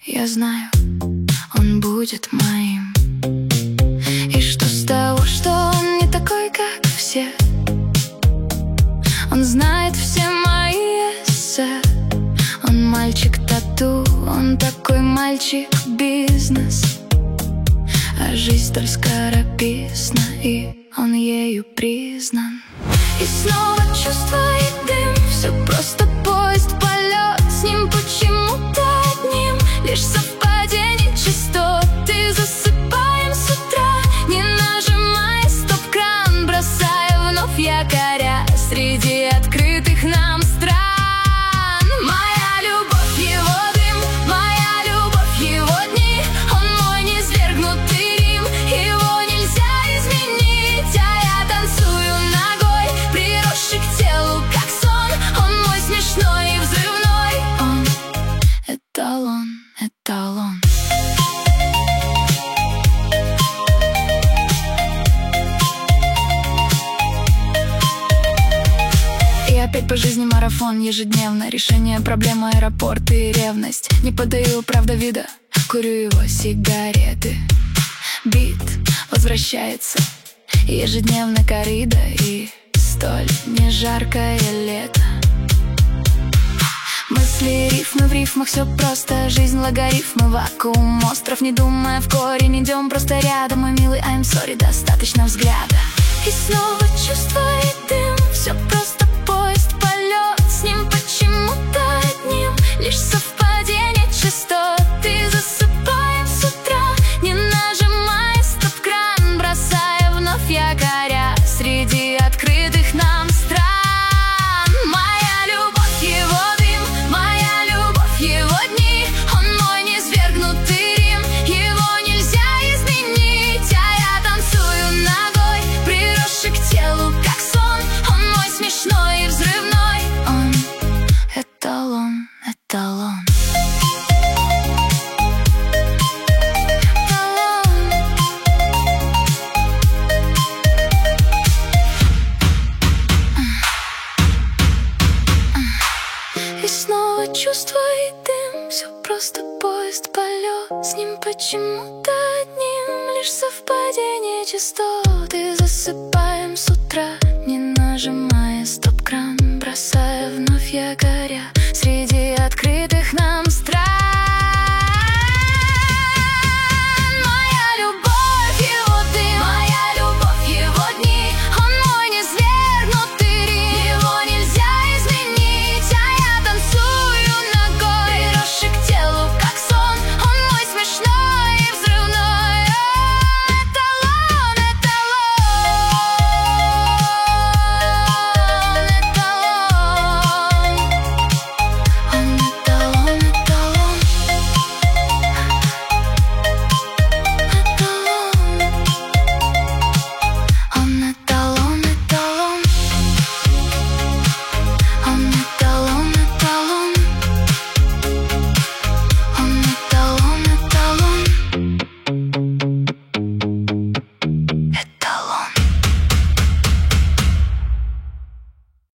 Я знаю, он будет моим. И что с того, что он не такой, как все? Он знает все мои эссе. Он мальчик-тату, он такой мальчик-бизнес. А жизнь столь скорописна, и он ею признан. И снова чувство и дым, все просто поезд, полет. С ним почему-то одним лишь совпадение частоты. Засыпаем с утра, не нажимая стоп-кран, бросая вновь якоря среди открытых нам стран. Моя любовь, его дым, моя любовь, его дни. Он мой низвергнутый Рим, его нельзя изменить. А я танцую ногой, приросший к телу, как сон. Он мой смешной и взрывной. Он эталон, эталон. И опять по жизни марафон ежедневно. Решение проблемы, аэропорт и ревность. Не подаю, правда, вида, курю его сигареты. Бит возвращается, ежедневно коррида. И столь нежаркое лето. Мысли, рифмы в рифмах, все просто. Жизнь логарифмы, вакуум, остров. Не думая в корень, идем просто рядом. Мой милый, I'm sorry, достаточно взгляда. И снова чувство и дым, все просто поезд, полет. С ним почему-то одним лишь совпадение частоты. Засыпаем с утра, не нажимая стоп-кран, бросая вновь якоря среди открытых нам стран. Моя любовь, его дым, моя любовь, его дни. Он мой низвергнутый Рим, его нельзя изменить. А я танцую ногой, приросший к телу, как сон. Он мой смешной и взрывной. Он эталон, эталон. И снова чувство и дым, все просто поезд, полет. С ним почему-то одним лишь совпадение частоты. Засыпаем с утра, не нажимая стоп-кран, бросая вновь якоря